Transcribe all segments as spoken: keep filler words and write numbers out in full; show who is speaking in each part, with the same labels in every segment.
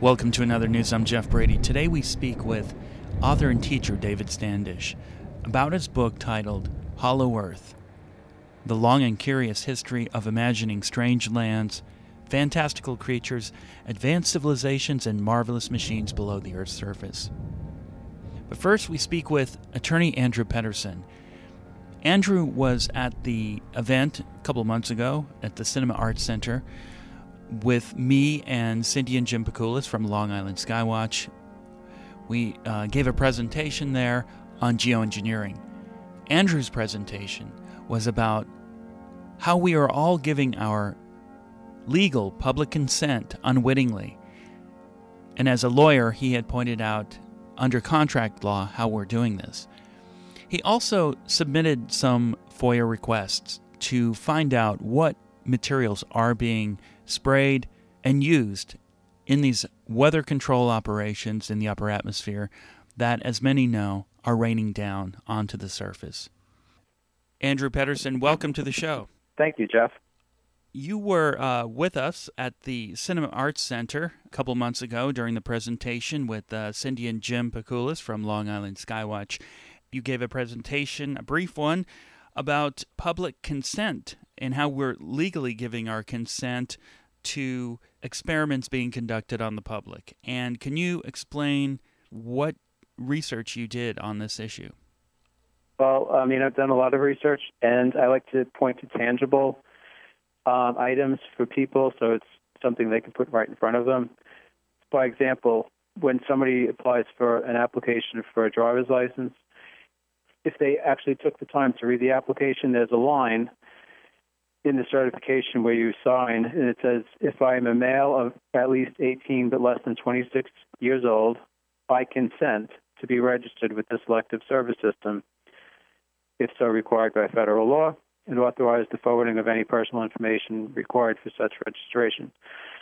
Speaker 1: Welcome to another News. I'm Jeff Brady. Today we speak with author and teacher David Standish about his book titled Hollow Earth, The Long and Curious History of Imagining Strange Lands, Fantastical Creatures, Advanced Civilizations, and Marvelous Machines Below the Earth's Surface. But first we speak with attorney Andrew Pedersen. Andrew was at the event a couple of months ago at the Cinema Arts Center with me and Cindy and Jim Pikulis from Long Island Skywatch. We uh, gave a presentation there on geoengineering. Andrew's presentation was about how we are all giving our legal public consent unwittingly. And as a lawyer, he had pointed out under contract law how we're doing this. He also submitted some FOIA requests to find out what materials are being sprayed and used in these weather control operations in the upper atmosphere that, as many know, are raining down onto the surface. Andrew Pedersen, welcome to the show.
Speaker 2: Thank you, Jeff.
Speaker 1: You were uh, with us at the Cinema Arts Center a couple months ago during the presentation with uh, Cindy and Jim Pikulis from Long Island Skywatch. You gave a presentation, a brief one, about public consent and how we're legally giving our consent to experiments being conducted on the public. And can you explain what research you did on this issue?
Speaker 2: Well, I mean, I've done a lot of research, and I like to point to tangible um, items for people, so it's something they can put right in front of them. By example, when somebody applies for an application for a driver's license, if they actually took the time to read the application, there's a line in the certification where you sign, and it says, if I am a male of at least eighteen but less than twenty-six years old, I consent to be registered with the Selective Service System, if so required by federal law, and authorize the forwarding of any personal information required for such registration.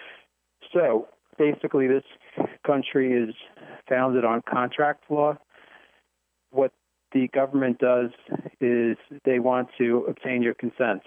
Speaker 2: So, basically, this country is founded on contract law. What the government does is they want to obtain your consent.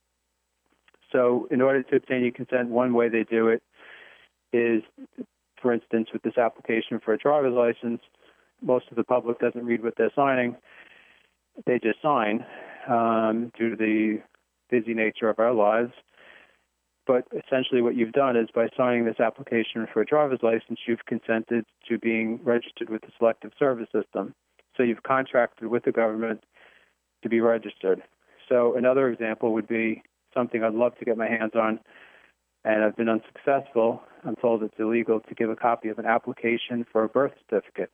Speaker 2: So in order to obtain your consent, one way they do it is, for instance, with this application for a driver's license, most of the public doesn't read what they're signing. They just sign um, due to the busy nature of our lives. But essentially what you've done is by signing this application for a driver's license, you've consented to being registered with the Selective Service System. So you've contracted with the government to be registered. So another example would be something I'd love to get my hands on, and I've been unsuccessful. I'm told it's illegal to give a copy of an application for a birth certificate.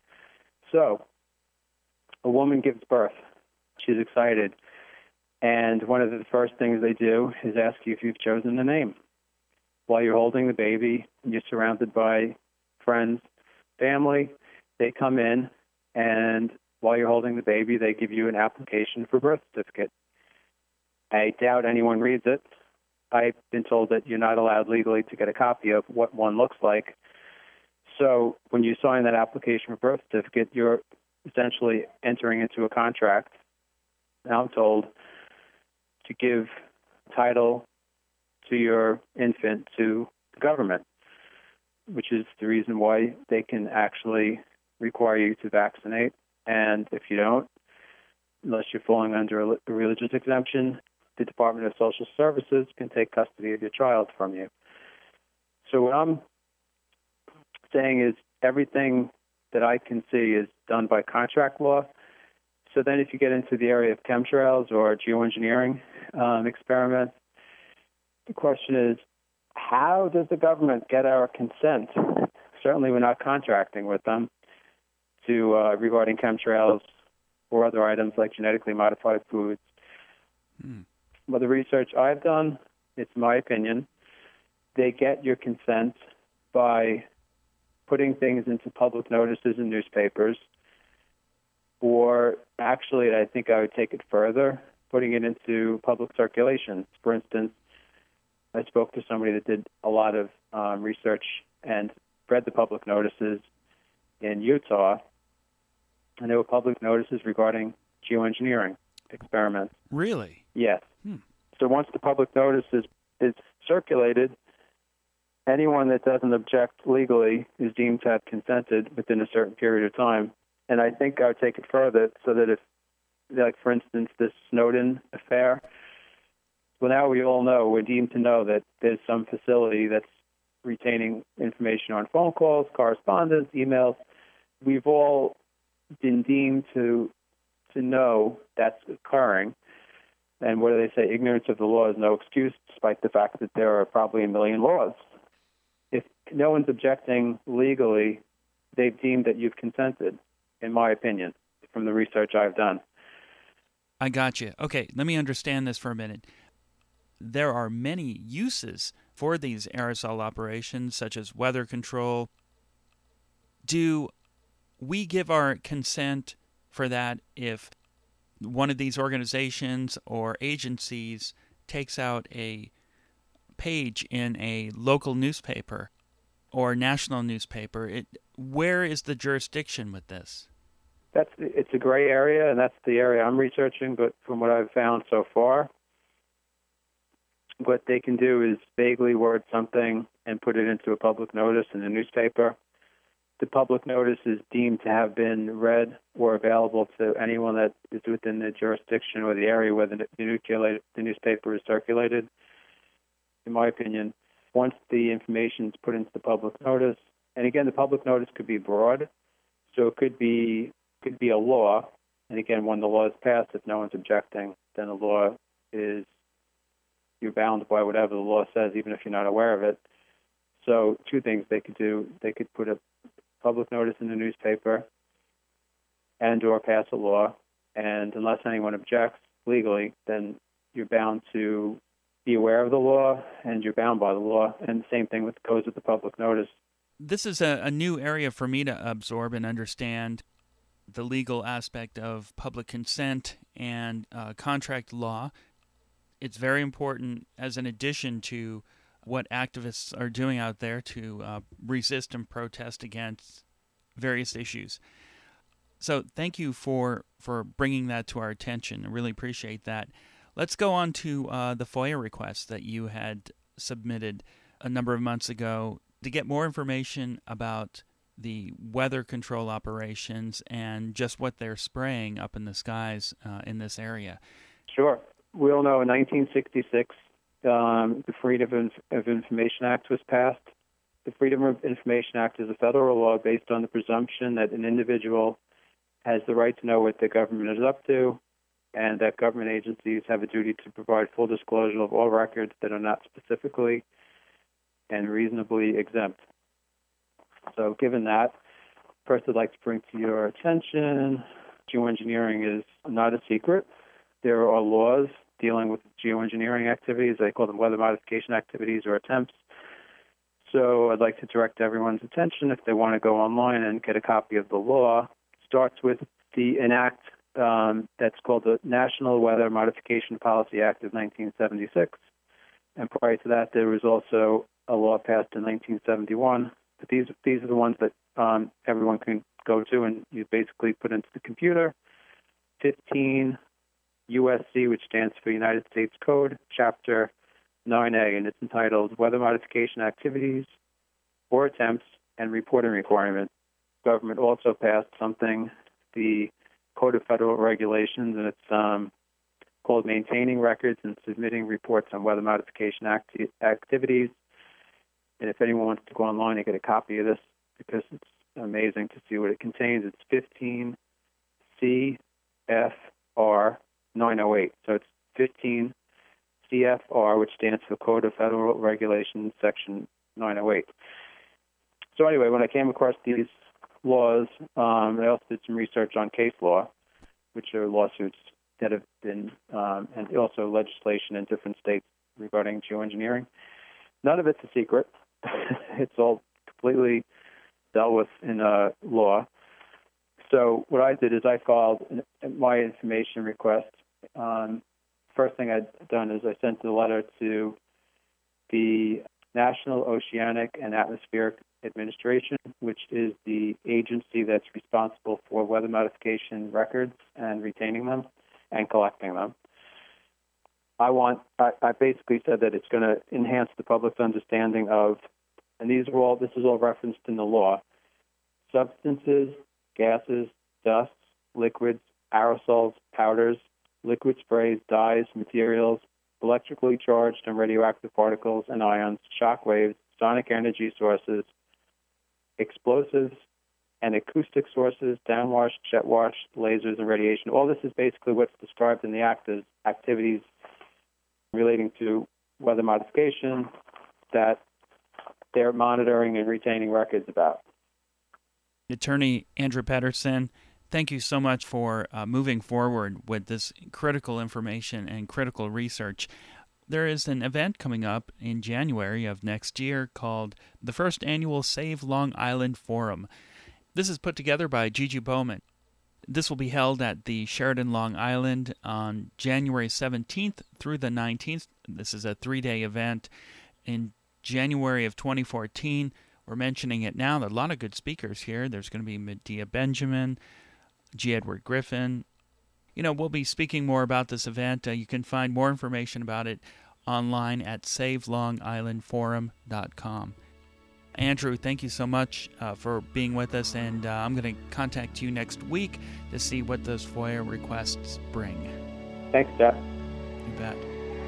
Speaker 2: So a woman gives birth. She's excited. And one of the first things they do is ask you if you've chosen a name. While you're holding the baby, you're surrounded by friends, family. They come in, and while you're holding the baby, they give you an application for birth certificate. I doubt anyone reads it. I've been told that you're not allowed legally to get a copy of what one looks like. So when you sign that application for birth certificate, you're essentially entering into a contract, now I'm told, to give title to your infant to the government, which is the reason why they can actually require you to vaccinate. And if you don't, unless you're falling under a religious exemption, the Department of Social Services can take custody of your child from you. So what I'm saying is everything that I can see is done by contract law. So then if you get into the area of chemtrails or geoengineering um, experiments, the question is, how does the government get our consent? Certainly we're not contracting with them to uh, regarding chemtrails or other items like genetically modified foods. Hmm. Well, the research I've done, it's my opinion, they get your consent by putting things into public notices in newspapers, or actually, I think I would take it further, putting it into public circulation. For instance, I spoke to somebody that did a lot of um, research and read the public notices in Utah, and there were public notices regarding geoengineering experiments.
Speaker 1: Really?
Speaker 2: Yes.
Speaker 1: Hmm.
Speaker 2: So once the public notice is, is circulated, anyone that doesn't object legally is deemed to have consented within a certain period of time. And I think I would take it further so that if, like, for instance, this Snowden affair, well, now we all know, we're deemed to know that there's some facility that's retaining information on phone calls, correspondence, emails. We've all been deemed to to know that's occurring. And what do they say? Ignorance of the law is no excuse, despite the fact that there are probably a million laws. If no one's objecting legally, they've deemed that you've consented, in my opinion, from the research I've done.
Speaker 1: I got you. Okay, let me understand this for a minute. There are many uses for these aerosol operations, such as weather control. Do we give our consent for that if one of these organizations or agencies takes out a page in a local newspaper or national newspaper? It, where is the jurisdiction with this?
Speaker 2: That's it's a gray area, and that's the area I'm researching. But from what I've found so far, what they can do is vaguely word something and put it into a public notice in the newspaper. The public notice is deemed to have been read or available to anyone that is within the jurisdiction or the area where the, the newspaper is circulated. In my opinion, once the information is put into the public notice, and again, the public notice could be broad, so it could be could be a law, and again, when the law is passed, if no one's objecting, then the law is, you're bound by whatever the law says, even if you're not aware of it. So two things they could do. They could put a public notice in the newspaper and or pass a law, and unless anyone objects legally, then you're bound to be aware of the law, and you're bound by the law, and the same thing with goes with the public notice.
Speaker 1: This is a, a new area for me to absorb and understand the legal aspect of public consent and uh, contract law. It's very important as an addition to what activists are doing out there to uh, resist and protest against various issues. So thank you for, for bringing that to our attention. I really appreciate that. Let's go on to uh, the FOIA request that you had submitted a number of months ago to get more information about the weather control operations and just what they're spraying up in the skies uh, in this area.
Speaker 2: Sure. We all know in nineteen sixty-six, um, the Freedom of Information Act was passed. The Freedom of Information Act is a federal law based on the presumption that an individual has the right to know what the government is up to, and that government agencies have a duty to provide full disclosure of all records that are not specifically and reasonably exempt. So given that, first I'd like to bring to your attention, geoengineering is not a secret. There are laws dealing with geoengineering activities. They call them weather modification activities or attempts. So I'd like to direct everyone's attention, if they want to go online and get a copy of the law. It starts with the an act um, that's called the National Weather Modification Policy Act of nineteen seventy-six. And prior to that, there was also a law passed in nineteen seventy-one. But these these are the ones that um, everyone can go to, and you basically put into the computer. fifteen U S C, which stands for United States Code, Chapter nine A, and it's entitled Weather Modification Activities or Attempts and Reporting Requirement. Government also passed something, the Code of Federal Regulations, and it's um, called Maintaining Records and Submitting Reports on Weather Modification acti- Activities. And if anyone wants to go online and get a copy of this, because it's amazing to see what it contains, it's fifteen C F R nine oh eight. So it's fifteen C F R, which stands for Code of Federal Regulations, Section nine oh eight. So anyway, when I came across these laws, um, I also did some research on case law, which are lawsuits that have been, um, and also legislation in different states regarding geoengineering. None of it's a secret. It's all completely dealt with in uh, law. So what I did is I filed my information request. Um, first thing I'd done is I sent a letter to the National Oceanic and Atmospheric Administration, which is the agency that's responsible for weather modification records and retaining them and collecting them. I want. I, I basically said that it's going to enhance the public's understanding of And these are all, this is all referenced in the law. Substances, gases, dusts, liquids, aerosols, powders, liquid sprays, dyes, materials, electrically charged and radioactive particles and ions, shock waves, sonic energy sources, explosives, and acoustic sources, downwash, jet wash, lasers, and radiation. All this is basically what's described in the act as activities relating to weather modification that they're monitoring and retaining records about.
Speaker 1: Attorney Andrew Pedersen, thank you so much for uh, moving forward with this critical information and critical research. There is an event coming up in January of next year called the First Annual Save Long Island Forum. This is put together by Gigi Bowman. This will be held at the Sheraton Long Island on January seventeenth through the nineteenth. This is a three-day event in January of twenty fourteen. We're mentioning it now. There are a lot of good speakers here. There's going to be Medea Benjamin, G. Edward Griffin. You know, we'll be speaking more about this event. Uh, you can find more information about it online at save long island forum dot com. Andrew, thank you so much uh, for being with us, and uh, I'm going to contact you next week to see what those FOIA requests bring.
Speaker 2: Thanks, Jeff.
Speaker 1: You bet.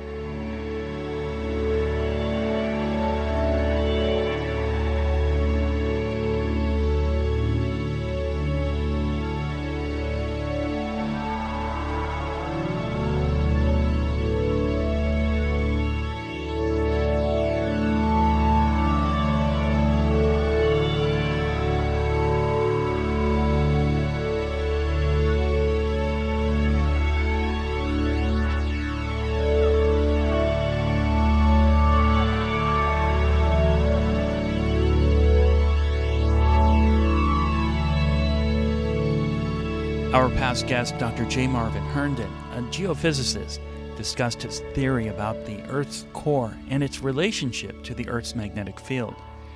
Speaker 1: Our past guest, Doctor J. Marvin Herndon, a geophysicist, discussed his theory about the Earth's core and its relationship to the Earth's magnetic field,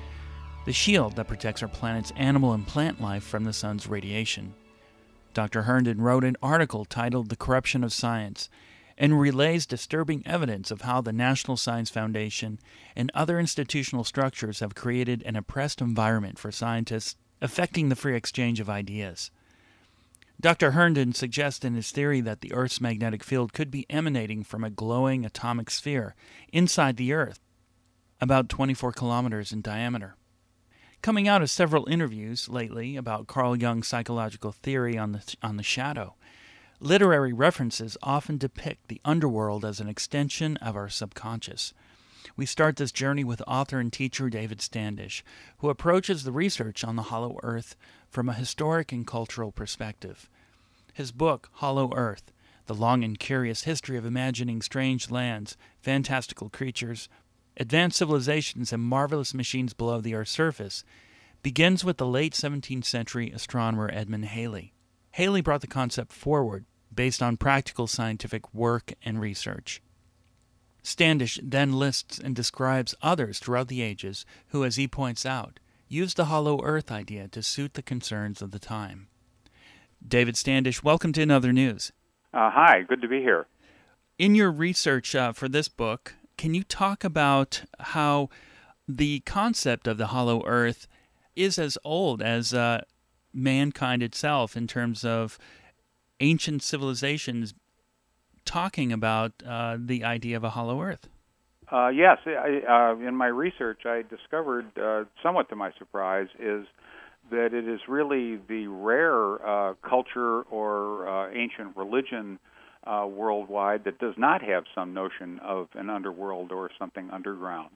Speaker 1: the shield that protects our planet's animal and plant life from the sun's radiation. Doctor Herndon wrote an article titled The Corruption of Science and relays disturbing evidence of how the National Science Foundation and other institutional structures have created an oppressed environment for scientists, affecting the free exchange of ideas. Doctor Herndon suggests in his theory that the Earth's magnetic field could be emanating from a glowing atomic sphere inside the Earth, about twenty-four kilometers in diameter. Coming out of several interviews lately about Carl Jung's psychological theory on the, on the shadow, literary references often depict the underworld as an extension of our subconscious. We start this journey with author and teacher David Standish, who approaches the research on the Hollow Earth from a historic and cultural perspective. His book, Hollow Earth, The Long and Curious History of Imagining Strange Lands, Fantastical Creatures, Advanced Civilizations, and Marvelous Machines Below the Earth's Surface, begins with the late seventeenth century astronomer Edmund Halley. Halley brought the concept forward based on practical scientific work and research. Standish then lists and describes others throughout the ages who, as he points out, used the hollow earth idea to suit the concerns of the time. David Standish, welcome to Another News.
Speaker 3: Uh, hi, good to be here.
Speaker 1: In your research uh, for this book, can you talk about how the concept of the hollow earth is as old as uh, mankind itself in terms of ancient civilizations talking about uh, the idea of a hollow earth?
Speaker 3: Uh, yes, I, uh, in my research I discovered, uh, somewhat to my surprise, is that it is really the rare uh, culture or uh, ancient religion uh, worldwide that does not have some notion of an underworld or something underground.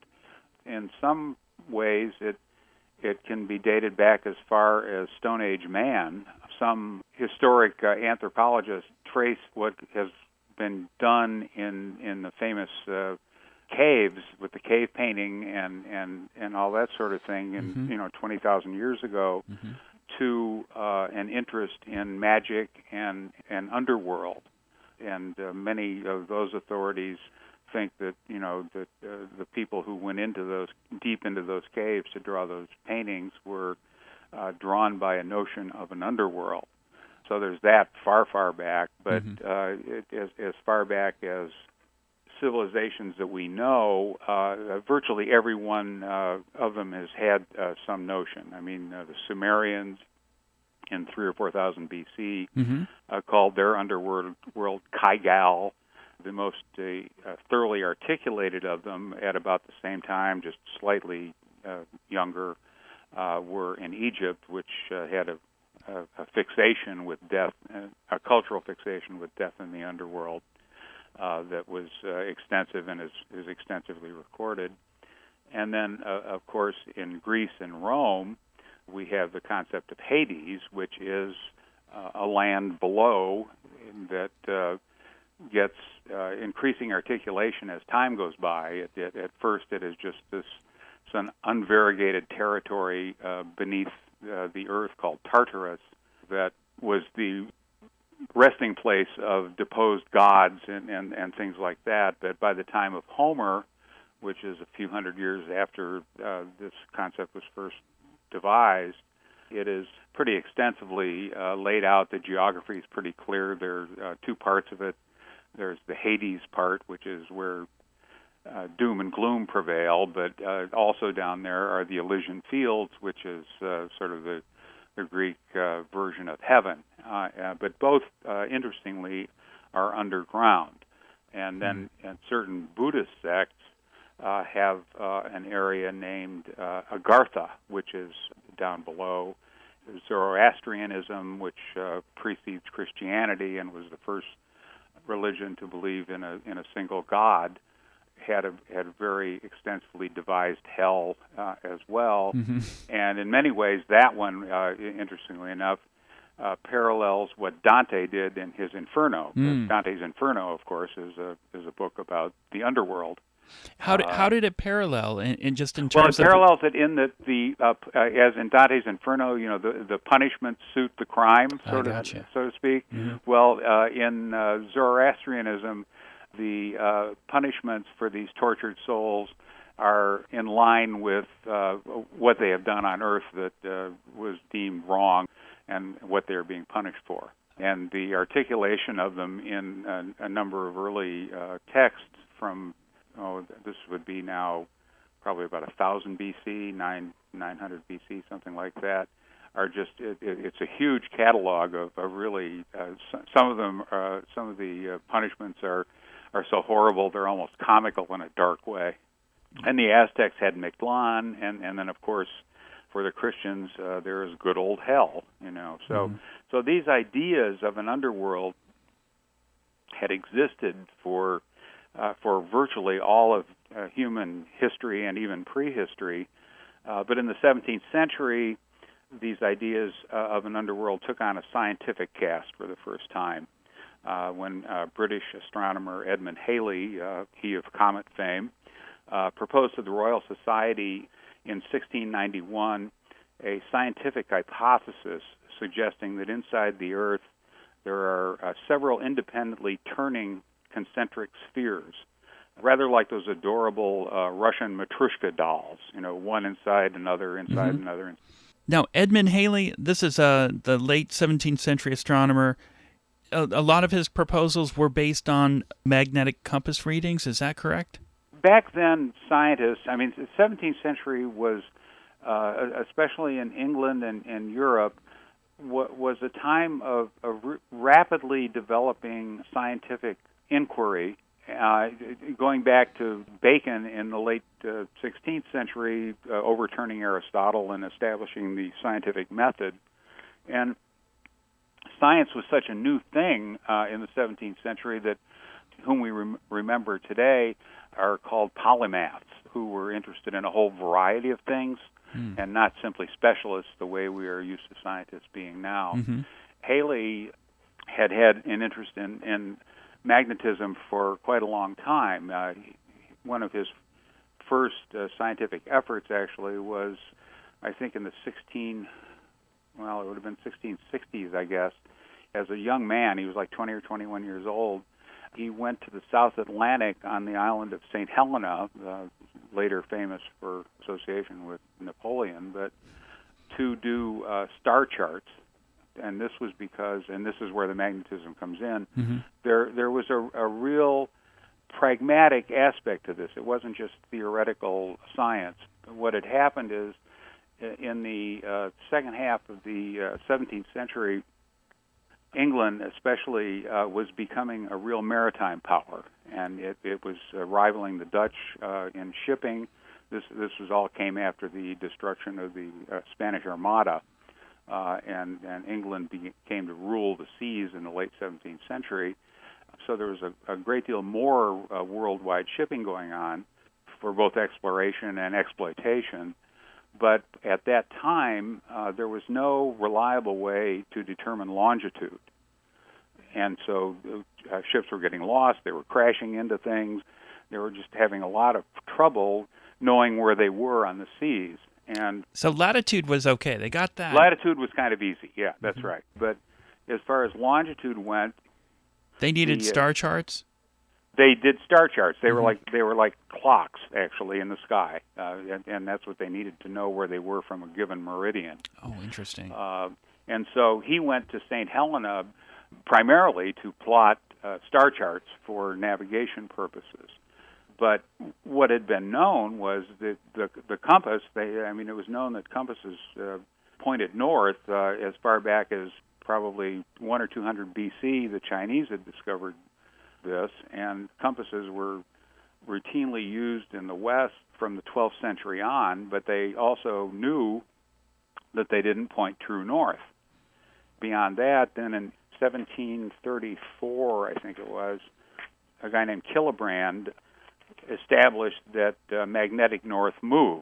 Speaker 3: In some ways, it it can be dated back as far as Stone Age man. Some historic uh, anthropologists trace what has been done in in the famous uh, caves with the cave painting and, and, and all that sort of thing, and mm-hmm. you know, twenty thousand years ago, mm-hmm. to uh, an interest in magic and and underworld, and uh, many of those authorities think that you know that uh, the people who went into those deep into those caves to draw those paintings were uh, drawn by a notion of an underworld. So there's that far, far back, but mm-hmm. uh, it, as, as far back as civilizations that we know, uh, virtually every one uh, of them has had uh, some notion. I mean, uh, the Sumerians in three or four thousand B C
Speaker 1: Mm-hmm.
Speaker 3: uh, called their underworld world Kaigal. The most uh, uh, thoroughly articulated of them at about the same time, just slightly uh, younger, uh, were in Egypt, which uh, had a, a, a fixation with death, uh, a cultural fixation with death in the underworld uh, that was uh, extensive and is, is extensively recorded. And then, uh, of course, in Greece and Rome, we have the concept of Hades, which is uh, a land below that uh, gets uh, increasing articulation as time goes by. It, it, at first, it is just this some unvariegated territory uh, beneath uh, the earth called Tartarus that was the resting place of deposed gods and, and, and things like that. But by the time of Homer, which is a few hundred years after uh, this concept was first devised, it is pretty extensively uh, laid out. The geography is pretty clear. There are uh, two parts of it. There's the Hades part, which is where uh, doom and gloom prevail, but uh, also down there are the Elysian Fields, which is uh, sort of the, the Greek uh, version of heaven. Uh, uh, but both, uh, interestingly, are underground. And then mm-hmm. and certain Buddhist sects uh, have uh, an area named uh, Agartha, which is down below. Zoroastrianism, which uh, precedes Christianity and was the first religion to believe in a in a single god, had a had a very extensively devised hell uh, as well. Mm-hmm. And in many ways, that one, uh, interestingly enough, uh, parallels what Dante did in his Inferno. Mm. Dante's Inferno, of course, is a is a book about the underworld.
Speaker 1: How did,
Speaker 3: uh,
Speaker 1: how did it parallel, in, in just in terms
Speaker 3: well, it
Speaker 1: of...
Speaker 3: parallels it in that the, uh, uh, as in Dante's Inferno, you know, the, the punishments suit the crime, sort of,
Speaker 1: gotcha.
Speaker 3: so to speak.
Speaker 1: Mm-hmm.
Speaker 3: Well, uh, in uh, Zoroastrianism, the uh, punishments for these tortured souls are in line with uh, what they have done on earth that uh, was deemed wrong and what they are being punished for. And the articulation of them in a, a number of early uh, texts from Oh, this would be now probably about one thousand B C, nine hundred B C, something like that, are just, it, it, it's a huge catalog of, of really, uh, some of them, uh, some of the uh, punishments are, are so horrible they're almost comical in a dark way. And the Aztecs had Mictlan, and, and then, of course, for the Christians, uh, there is good old hell, you know. So, mm-hmm. so these ideas of an underworld had existed for Uh, for virtually all of uh, human history and even prehistory. Uh, but in the seventeenth century, these ideas uh, of an underworld took on a scientific cast for the first time uh, when uh, British astronomer Edmund Halley, uh, he of comet fame, uh, proposed to the Royal Society in sixteen ninety-one a scientific hypothesis suggesting that inside the Earth there are uh, several independently turning concentric spheres, rather like those adorable uh, Russian Matryoshka dolls, you know, one inside another, inside mm-hmm. another.
Speaker 1: Now, Edmund Halley, this is uh, the late seventeenth century astronomer. A, a lot of his proposals were based on magnetic compass readings, is that correct?
Speaker 3: Back then, scientists, I mean, the seventeenth century was, uh, especially in England and, and Europe, was a time of, of rapidly developing scientific inquiry, uh, going back to Bacon in the late uh, sixteenth century, uh, overturning Aristotle and establishing the scientific method. And science was such a new thing uh, in the seventeenth century that whom we rem- remember today are called polymaths, who were interested in a whole variety of things mm. and not simply specialists the way we are used to scientists being now. Mm-hmm. Halley had had an interest in, in magnetism for quite a long time. Uh, one of his first uh, scientific efforts actually was, I think, in the sixteen, well, it would have been sixteen sixties, I guess. As a young man, he was like twenty or twenty-one years old. He went to the South Atlantic on the island of Saint Helena, uh, later famous for association with Napoleon, but to do uh, star charts. And this was because, and this is where the magnetism comes in, mm-hmm. there there was a, a real pragmatic aspect to this. It wasn't just theoretical science. What had happened is, in the uh, second half of the uh, seventeenth century, England especially uh, was becoming a real maritime power, and it, it was uh, rivaling the Dutch uh, in shipping. This this was all came after the destruction of the uh, Spanish Armada, uh, and, and England be, came to rule the seas in the late seventeenth century. So there was a, a great deal more uh, worldwide shipping going on for both exploration and exploitation. But at that time, uh, there was no reliable way to determine longitude. And so uh, ships were getting lost, they were crashing into things, they were just having a lot of trouble knowing where they were on the seas. And
Speaker 1: so latitude was okay, they got that.
Speaker 3: Latitude was kind of easy, yeah, that's
Speaker 1: mm-hmm.
Speaker 3: right. But as far as longitude went,
Speaker 1: they needed
Speaker 3: the,
Speaker 1: star
Speaker 3: uh,
Speaker 1: charts?
Speaker 3: They did star charts. They
Speaker 1: mm-hmm.
Speaker 3: were like they were like clocks, actually, in the sky, uh, and, and that's what they needed to know where they were from a given meridian.
Speaker 1: Oh, interesting.
Speaker 3: Uh, and so he went to Saint Helena primarily to plot uh, star charts for navigation purposes. But what had been known was that the the compass. They, I mean, it was known that compasses uh, pointed north uh, as far back as probably one or two hundred B C. The Chinese had discovered this, and compasses were routinely used in the West from the twelfth century on, but they also knew that they didn't point true north. Beyond that, then in seventeen thirty-four, I think it was, a guy named Killebrand established that uh, magnetic north moves.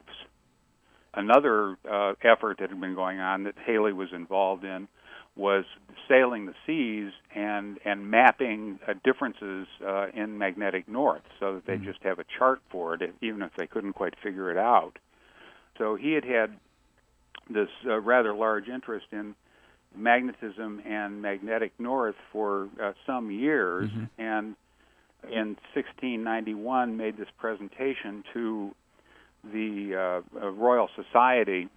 Speaker 3: Another uh, effort that had been going on that Halley was involved in was sailing the seas and and mapping uh, differences uh, in magnetic north, so that they mm-hmm. just have a chart for it, even if they couldn't quite figure it out. So he had had this uh, rather large interest in magnetism and magnetic north for uh, some years, mm-hmm. and in sixteen ninety-one made this presentation to the uh, uh, Royal Society.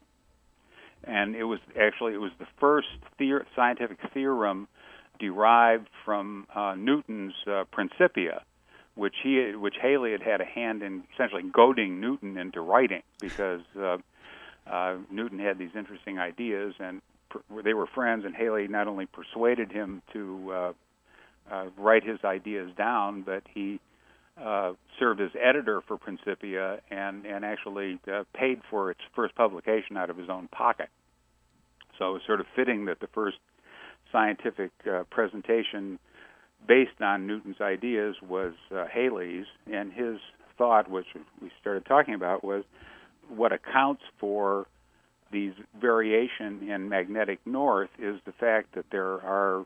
Speaker 3: And it was actually it was the first theor- scientific theorem derived from uh, Newton's uh, Principia, which he which Halley had had a hand in essentially goading Newton into writing, because uh, uh, Newton had these interesting ideas, and per- they were friends. And Halley not only persuaded him to uh, uh, write his ideas down, but he uh, served as editor for Principia and, and actually uh, paid for its first publication out of his own pocket. So it was sort of fitting that the first scientific uh, presentation based on Newton's ideas was uh, Halley's, and his thought, which we started talking about, was what accounts for these variation in magnetic north is the fact that there are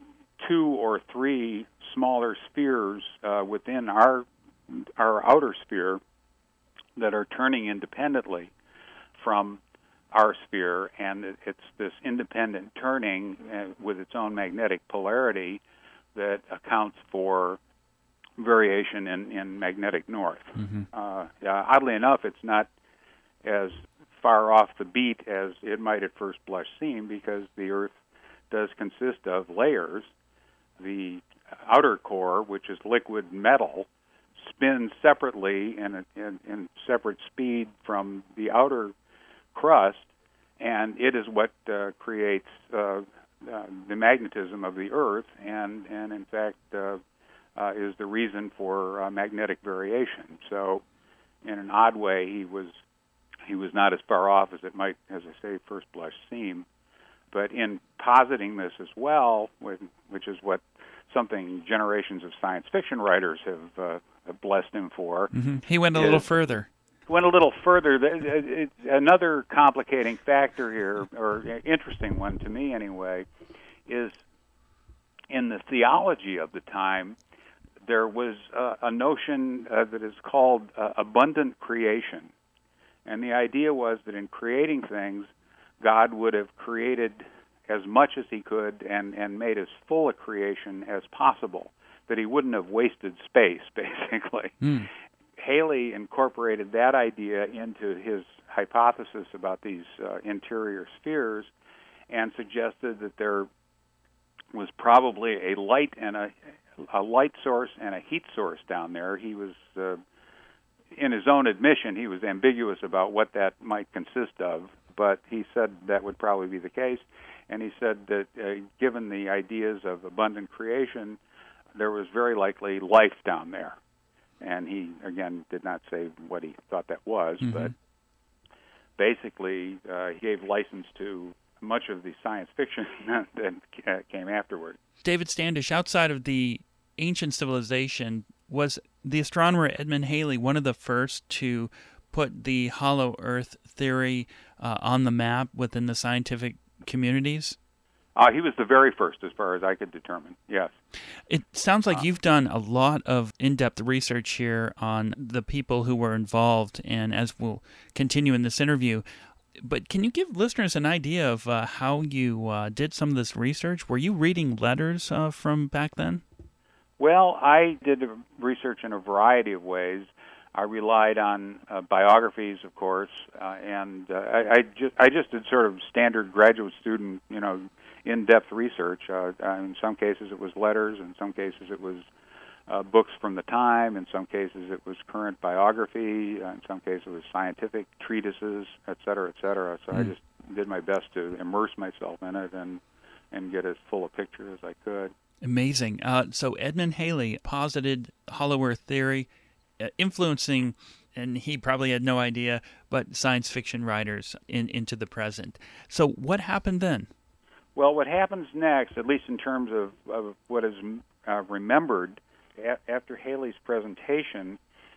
Speaker 3: two or three smaller spheres uh, within our our outer sphere that are turning independently from our sphere, and it's this independent turning uh, with its own magnetic polarity that accounts for variation in, in magnetic north. Mm-hmm. Uh, yeah, oddly enough, it's not as far off the beat as it might at first blush seem, because the Earth does consist of layers. The outer core, which is liquid metal, spins separately in, a, in, in separate speed from the outer crust, and it is what uh, creates uh, uh, the magnetism of the Earth, and, and in fact uh, uh, is the reason for uh, magnetic variation. So, in an odd way, he was he was not as far off as it might, as I say, first blush seem. But in positing this as well, which is what something generations of science fiction writers have uh, blessed him for,
Speaker 1: mm-hmm. he went a little further.
Speaker 3: Went a little further. It's another complicating factor here, or interesting one to me anyway, is in the theology of the time, there was uh, a notion uh, that is called uh, abundant creation. And the idea was that in creating things, God would have created as much as he could and, and made as full a creation as possible, that he wouldn't have wasted space, basically. Mm. Halley incorporated that idea into his hypothesis about these uh, interior spheres and suggested that there was probably a light and a, a light source and a heat source down there. He was, uh, in his own admission, he was ambiguous about what that might consist of, but he said that would probably be the case. And he said that uh, given the ideas of abundant creation, there was very likely life down there. And he, again, did not say what he thought that was, mm-hmm. but basically uh, he gave license to much of the science fiction that came afterward.
Speaker 1: David Standish, outside of the ancient civilization, was the astronomer Edmund Halley one of the first to put the hollow Earth theory uh, on the map within the scientific communities?
Speaker 3: Uh, he was the very first, as far as I could determine, yes.
Speaker 1: It sounds like
Speaker 3: uh,
Speaker 1: you've done a lot of in-depth research here on the people who were involved, and as we'll continue in this interview, but can you give listeners an idea of uh, how you uh, did some of this research? Were you reading letters uh, from back then?
Speaker 3: Well, I did research in a variety of ways. I relied on uh, biographies, of course, uh, and uh, I, I just I just did sort of standard graduate student, you know, in-depth research. Uh, in some cases, it was letters. In some cases, it was uh, books from the time. In some cases, it was current biography. Uh, in some cases, it was scientific treatises, et cetera, et cetera. So mm. I just did my best to immerse myself in it and and get as full a picture as I could.
Speaker 1: Amazing. Uh, so Edmund Halley posited hollow Earth theory, uh, influencing, and he probably had no idea, but science fiction writers in, into the present. So what happened then?
Speaker 3: Well, what happens next, at least in terms of, of what is uh, remembered, a- after Halley's presentation,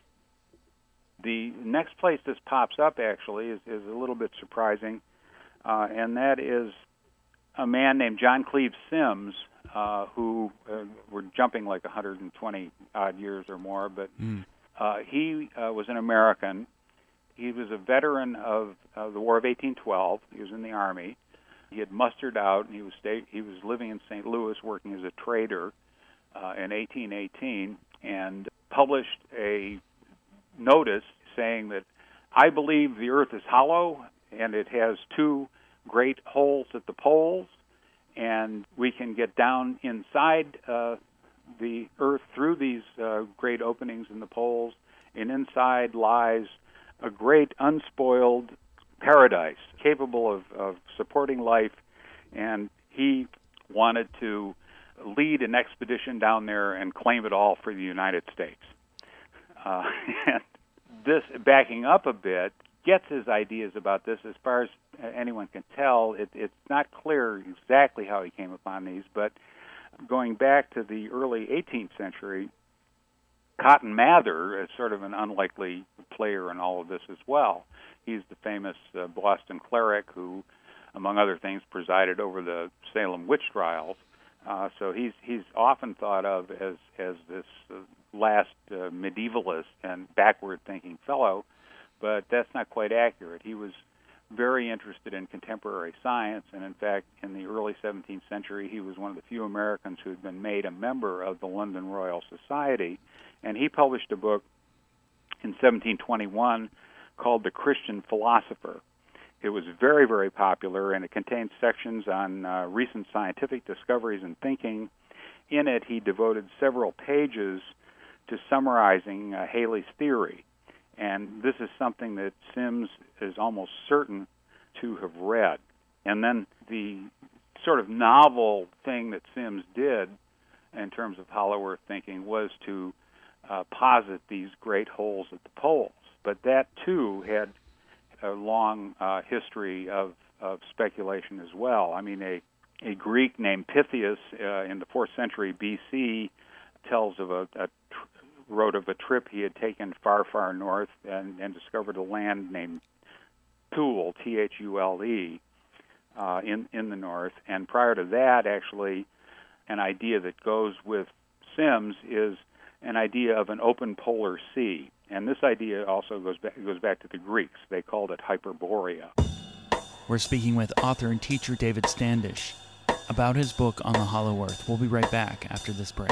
Speaker 3: the next place this pops up, actually, is, is a little bit surprising, uh, and that is a man named John Cleve Sims, uh, who uh, we're jumping like one hundred twenty odd years or more, but mm. uh, he uh, was an American. He was a veteran of uh, the War of eighteen twelve. He was in the Army. He had mustered out, and he was stay- he was living in Saint Louis, working as a trader uh, in eighteen eighteen, and published a notice saying that I believe the Earth is hollow, and it has two great holes at the poles, and we can get down inside uh, the Earth through these uh, great openings in the poles, and inside lies a great unspoiled paradise capable of, of supporting life, and he wanted to lead an expedition down there and claim it all for the United States. Uh, and this, backing up a bit, gets his ideas about this. As far as anyone can tell, it, it's not clear exactly how he came upon these, but going back to the early eighteenth century, Cotton Mather is sort of an unlikely player in all of this as well. He's the famous uh, Boston cleric who, among other things, presided over the Salem witch trials. Uh, so he's he's often thought of as as this uh, last uh, medievalist and backward-thinking fellow, but that's not quite accurate. He was very interested in contemporary science, and in fact, in the early seventeenth century, he was one of the few Americans who had been made a member of the London Royal Society, and he published a book in seventeen twenty-one called The Christian Philosopher. It was very, very popular, and it contained sections on uh, recent scientific discoveries and thinking. In it, he devoted several pages to summarizing uh, Halley's theory. And this is something that Sims is almost certain to have read. And then the sort of novel thing that Sims did in terms of hollow Earth thinking was to uh, posit these great holes at the poles. But that, too, had a long uh, history of, of speculation as well. I mean, a, a Greek named Pythias uh, in the fourth century B C tells of a, a tr- wrote of a trip he had taken far, far north and, and discovered a land named Thule, T H U L E, uh, in, in the north. And prior to that, actually, an idea that goes with Sims is an idea of an open polar sea. And this idea also goes back, goes back to the Greeks. They called it Hyperborea.
Speaker 1: We're speaking with author and teacher David Standish about his book on the Hollow Earth. We'll be right back after this break.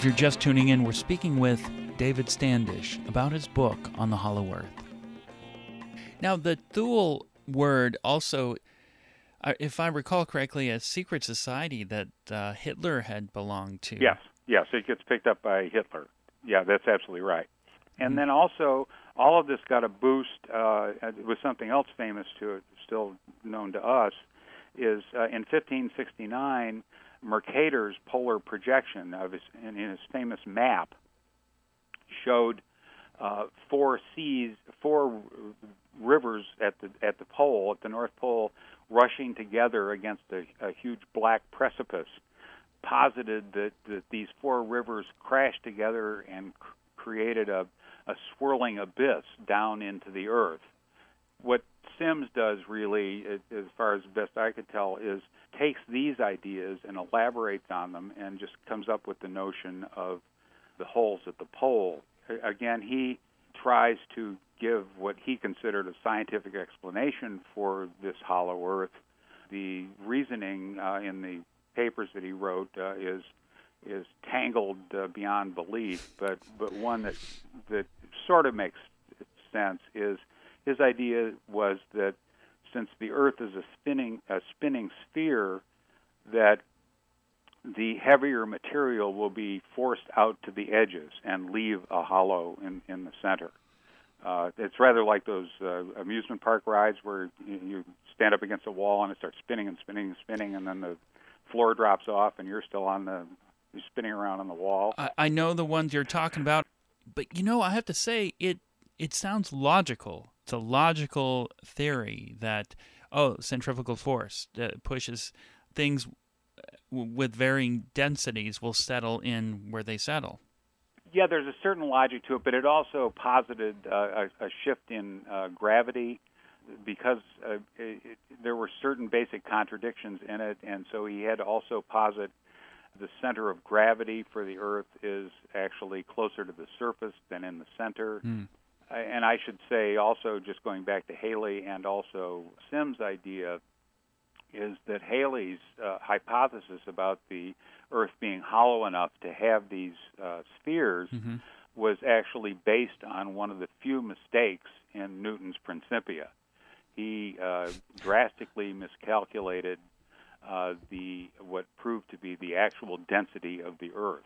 Speaker 1: you're just tuning in, we're speaking with David Standish about his book on the Hollow Earth. Now, the Thule word also, if I recall correctly, a secret society that uh, Hitler had belonged to.
Speaker 3: Yes, yes, it gets picked up by Hitler. Yeah, that's absolutely right. And mm-hmm. then also, all of this got a boost uh, with something else famous to it, still known to us, is uh, in fifteen sixty-nine, Mercator's polar projection of his, in his famous map showed uh, four seas, four rivers at the at the pole, at the North Pole, rushing together against a, a huge black precipice, posited that, that these four rivers crashed together and c- created a, a swirling abyss down into the earth. What Sims does really, as far as best I could tell, is takes these ideas and elaborates on them and just comes up with the notion of the holes at the pole. Again, he tries to give what he considered a scientific explanation for this hollow earth. The reasoning uh, in the papers that he wrote uh, is is tangled uh, beyond belief, but but one that that sort of makes sense is his idea was that since the Earth is a spinning a spinning sphere, that the heavier material will be forced out to the edges and leave a hollow in, in the center. Uh, it's rather like those uh, amusement park rides where you, you stand up against a wall and it starts spinning and spinning and spinning, and then the floor drops off and you're still on the you're spinning around on the wall.
Speaker 1: I, I know the ones you're talking about, but you know, I have to say it it sounds logical. It's a logical theory that, oh, centrifugal force uh, pushes things w- with varying densities will settle in where they settle.
Speaker 3: Yeah, there's a certain logic to it, but it also posited uh, a, a shift in uh, gravity because uh, it, it, there were certain basic contradictions in it, and so he had to also posit the center of gravity for the Earth is actually closer to the surface than in the center. Mm. And I should say also, just going back to Haley and also Sims' idea, is that Haley's uh, hypothesis about the Earth being hollow enough to have these uh, spheres mm-hmm. was actually based on one of the few mistakes in Newton's Principia. He uh, drastically miscalculated uh, the what proved to be the actual density of the Earth.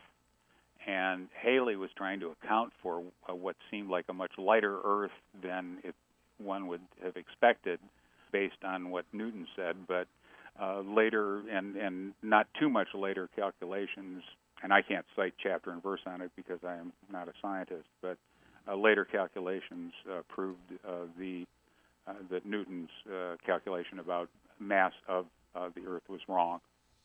Speaker 3: And Haley was trying to account for uh, what seemed like a much lighter Earth than it, one would have expected based on what Newton said. But uh, later, and, and not too much later calculations, and I can't cite chapter and verse on it because I am not a scientist, but uh, later calculations uh, proved uh, the uh, that Newton's uh, calculation about mass of uh, the Earth was wrong.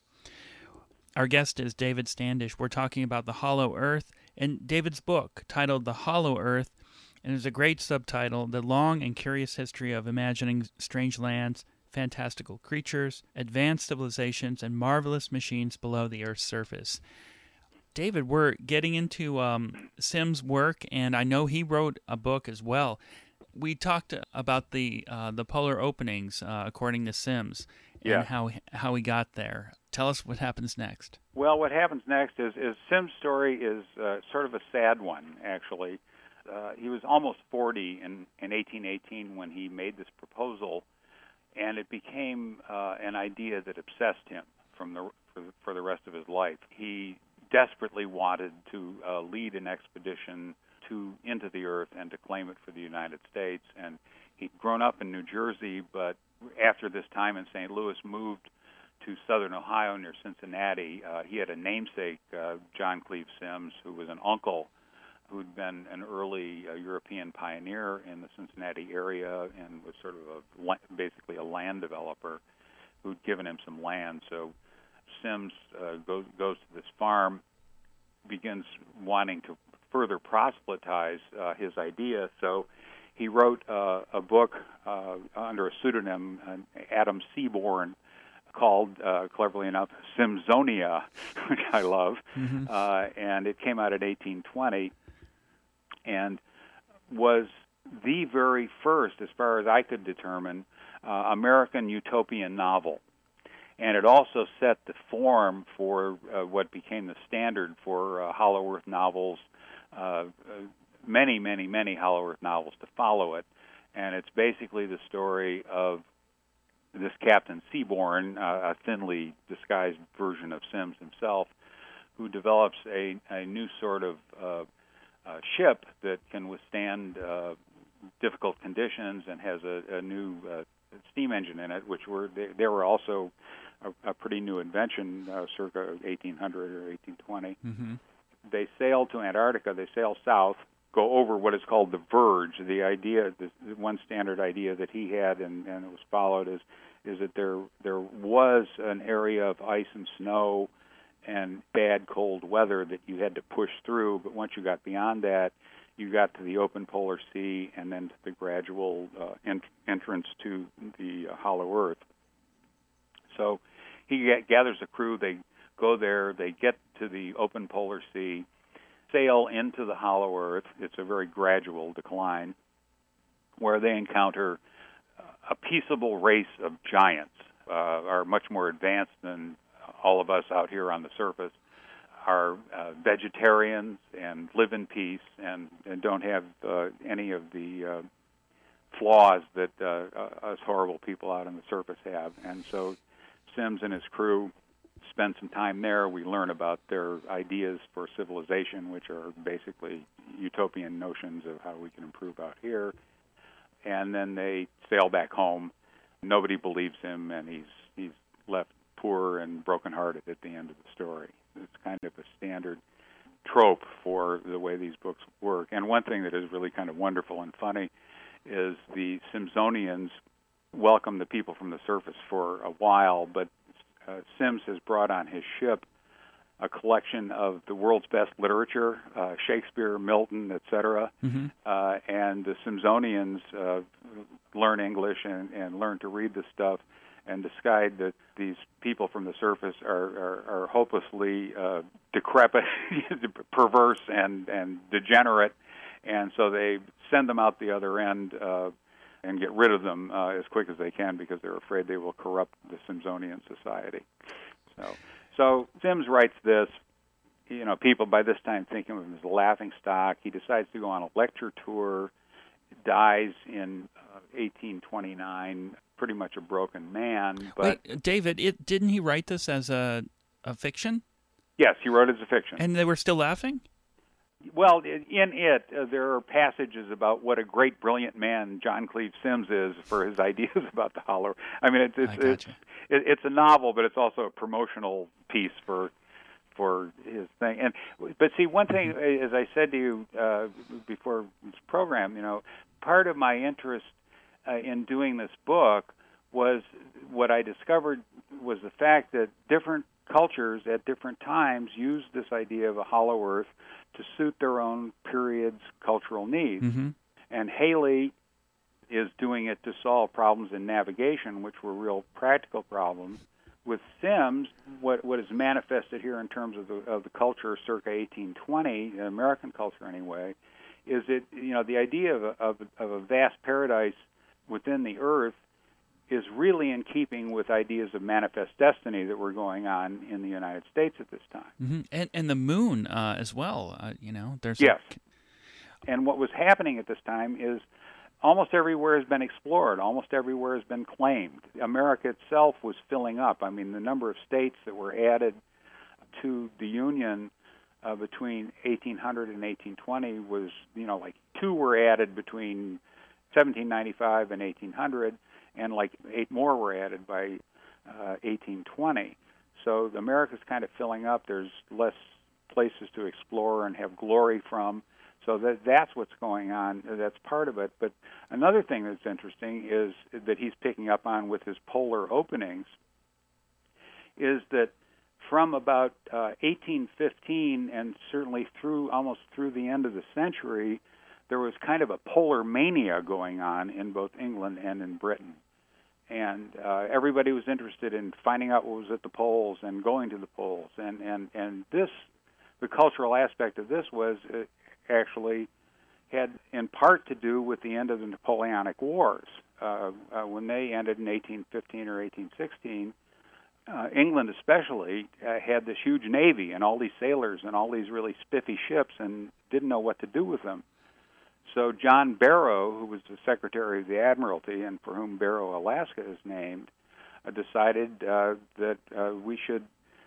Speaker 1: Our guest is David Standish. We're talking about the Hollow Earth and David's book titled The Hollow Earth, and there's a great subtitle, The Long and Curious History of Imagining Strange Lands, Fantastical Creatures, Advanced Civilizations, and Marvelous Machines Below the Earth's Surface. David, we're getting into um, Sims' work, and I know he wrote a book as well. We talked about the uh, the polar openings, uh, according to Sims, and
Speaker 3: yeah.
Speaker 1: how how he got there. Tell us what happens next.
Speaker 3: Well, what happens next is, is Sims' story is uh, sort of a sad one, actually. Uh, he was almost forty in, in eighteen eighteen when he made this proposal, and it became uh, an idea that obsessed him from the for, the for the rest of his life. He desperately wanted to uh, lead an expedition to into the Earth and to claim it for the United States. And he'd grown up in New Jersey, but after this time in Saint Louis, moved to southern Ohio near Cincinnati. Uh, he had a namesake, uh, John Cleve Sims, who was an uncle who'd been an early uh, European pioneer in the Cincinnati area and was sort of a, basically a land developer who'd given him some land. So Sims uh, goes, goes to this farm, begins wanting to further proselytize uh, his idea. So he wrote uh, a book uh, under a pseudonym, uh, Adam Seaborn, called, uh, cleverly enough, Simsonia, which I love, mm-hmm. uh, and it came out in eighteen twenty, and was the very first, as far as I could determine, uh, American utopian novel. And it also set the form for uh, what became the standard for uh, Hollow Earth novels, uh, uh, many, many, many Hollow Earth novels to follow it. And it's basically the story of this Captain Seaborn, uh, a thinly disguised version of Sims himself, who develops a, a new sort of uh, uh, ship that can withstand uh, difficult conditions and has a, a new uh, steam engine in it, which were they, they were also a, a pretty new invention, uh, circa eighteen hundred or eighteen twenty.
Speaker 1: Mm-hmm. They
Speaker 3: sail to Antarctica. They sail south, go over what is called the verge. The idea, the one standard idea that he had, and, and it was followed, is is that there there was an area of ice and snow and bad cold weather that you had to push through, but once you got beyond that, you got to the open polar sea and then to the gradual uh, ent- entrance to the uh, Hollow Earth. So he g- gathers a crew, they go there, they get to the open polar sea, sail into the Hollow Earth. It's a very gradual decline, where they encounter a peaceable race of giants, uh, are much more advanced than all of us out here on the surface, are uh, vegetarians and live in peace and, and don't have uh, any of the uh, flaws that uh, uh, us horrible people out on the surface have. And so Sims and his crew spend some time there. We learn about their ideas for civilization, which are basically utopian notions of how we can improve out here. And then they sail back home. Nobody believes him, and he's he's left poor and brokenhearted at the end of the story. It's kind of a standard trope for the way these books work. And one thing that is really kind of wonderful and funny is the Simsonians welcome the people from the surface for a while, but uh, Sims has brought on his ship a collection of the world's best literature, uh, Shakespeare, Milton, et cetera. Mm-hmm. Uh, and the Simsonians uh, learn English and, and learn to read this stuff and decide that these people from the surface are, are, are hopelessly uh, decrepit, perverse, and, and degenerate. And so they send them out the other end uh, and get rid of them uh, as quick as they can because they're afraid they will corrupt the Simsonian society. So... So Sims writes this, you know, people by this time think of him as a laughingstock. He decides to go on a lecture tour, dies in uh, eighteen twenty-nine, pretty much a broken man. But
Speaker 1: Wait, David, it, didn't he write this as a, a fiction?
Speaker 3: Yes, he wrote it as a fiction.
Speaker 1: And they were still laughing?
Speaker 3: Well, in it, uh, there are passages about what a great, brilliant man John Cleave Sims is for his ideas about the Hollow. I mean, it's it's,
Speaker 1: I
Speaker 3: it's, it, it's a novel, but it's also a promotional piece for for his thing. And but see, one thing, mm-hmm. as I said to you uh, before this program, you know, part of my interest uh, in doing this book was what I discovered was the fact that different cultures at different times used this idea of a hollow earth to suit their own period's cultural needs. Mm-hmm. And Haley is doing it to solve problems in navigation, which were real practical problems. With Sims, what what is manifested here in terms of the of the culture circa eighteen twenty, American culture anyway, is it you know the idea of a, of, of a vast paradise within the earth is really in keeping with ideas of manifest destiny that were going on in the United States at this time.
Speaker 1: Mm-hmm. And and the moon uh, as well. Uh, you know, there's
Speaker 3: yes.
Speaker 1: A...
Speaker 3: And what was happening at this time is almost everywhere has been explored. Almost everywhere has been claimed. America itself was filling up. I mean, the number of states that were added to the Union uh, between eighteen hundred and eighteen twenty was, you know, like two were added between seventeen ninety-five and eighteen hundred, and like eight more were added by uh, eighteen twenty. So America's kind of filling up. There's less places to explore and have glory from. So that that's what's going on. That's part of it. But another thing that's interesting is that he's picking up on with his polar openings is that from about uh, eighteen fifteen and certainly through almost through the end of the century, there was kind of a polar mania going on in both England and in Britain. And uh, everybody was interested in finding out what was at the poles and going to the poles. And, and, and this, the cultural aspect of this was uh, actually had in part to do with the end of the Napoleonic Wars. Uh, uh, when they ended in eighteen fifteen or eighteen sixteen, uh, England especially, uh, had this huge navy and all these sailors and all these really spiffy ships and didn't know what to do with them. So John Barrow, who was the Secretary of the Admiralty and for whom Barrow, Alaska is named, uh, decided uh, that uh, we should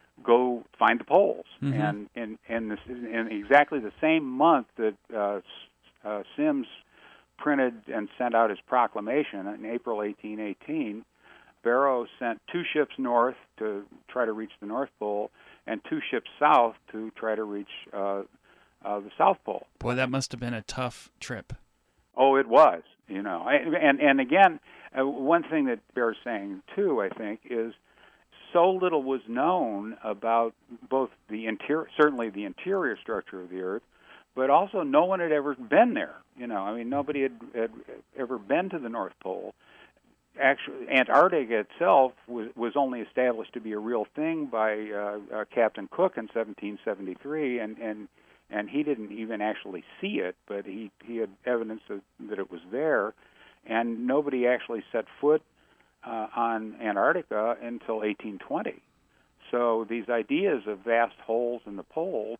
Speaker 3: go find the poles.
Speaker 1: Mm-hmm.
Speaker 3: And in, in, this, in exactly the same month that uh, uh, Sims printed and sent out his proclamation in April eighteen eighteen, Barrow sent two ships north to try to reach the North Pole and two ships south to try to reach uh, uh, the South Pole.
Speaker 1: Boy, that must have been a tough trip.
Speaker 3: Oh, it was. You know, and and again, uh, one thing that Barrow's saying too, I think, is so little was known about both the interior, certainly the interior structure of the Earth, but also no one had ever been there. You know, I mean, nobody had, had ever been to the North Pole. Actually, Antarctica itself was, was only established to be a real thing by uh, uh, Captain Cook in seventeen seventy-three, and, and and he didn't even actually see it, but he, he had evidence that, that it was there, and nobody actually set foot uh, on Antarctica until eighteen twenty. So these ideas of vast holes in the pole,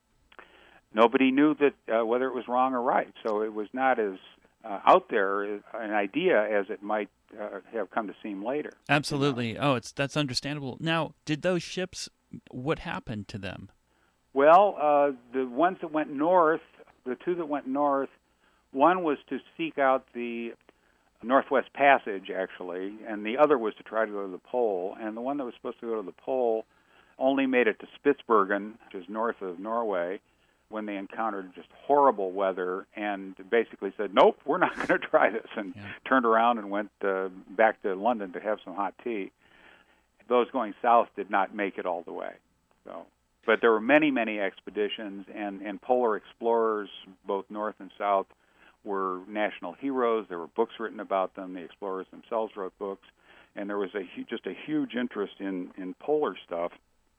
Speaker 3: nobody knew that uh, whether it was wrong or right. So it was not as uh, out there an idea as it might uh, have come to seem later.
Speaker 1: Absolutely. Oh, it's that's understandable. Now, did those ships? What happened to them?
Speaker 3: Well, uh, the ones that went north, the two that went north, one was to seek out the Northwest Passage, actually, and the other was to try to go to the pole. And the one that was supposed to go to the pole only made it to Spitsbergen, which is north of Norway, when they encountered just horrible weather and basically said, nope, we're not going to try this, and yeah. turned around and went uh, back to London to have some hot tea. Those going south did not make it all the way. So, but there were many, many expeditions, and, and polar explorers, both north and south, were national heroes. There were books written about them. The explorers themselves wrote books, and there was a just a huge interest in, in polar stuff,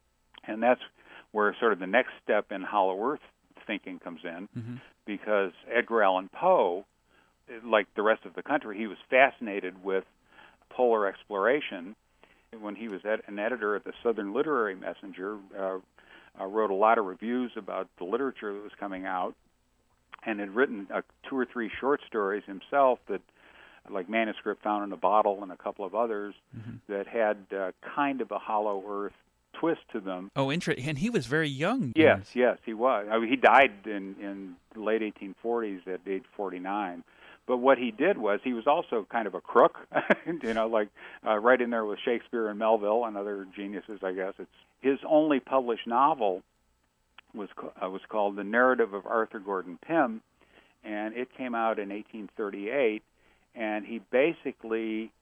Speaker 3: and that's where sort of the next step in Hollow Earth thinking comes in, mm-hmm. because Edgar Allan Poe, like the rest of the country, he was fascinated with polar exploration. When he was ed- an editor at the Southern Literary Messenger, uh, uh, wrote a lot of reviews about the literature that was coming out, and had written uh, two or three short stories himself that, like Manuscript Found in a Bottle and a couple of others, mm-hmm. that had uh, kind of a Hollow Earth twist to them.
Speaker 1: Oh, interesting. And he was very young.
Speaker 3: Yes, yes, he was. I mean, he died in, in the late eighteen forties at age forty-nine. But what he did was he was also kind of a crook, you know, like uh, right in there with Shakespeare and Melville and other geniuses, I guess. It's his only published novel was uh, was called The Narrative of Arthur Gordon Pym, and it came out in eighteen thirty-eight, and he basically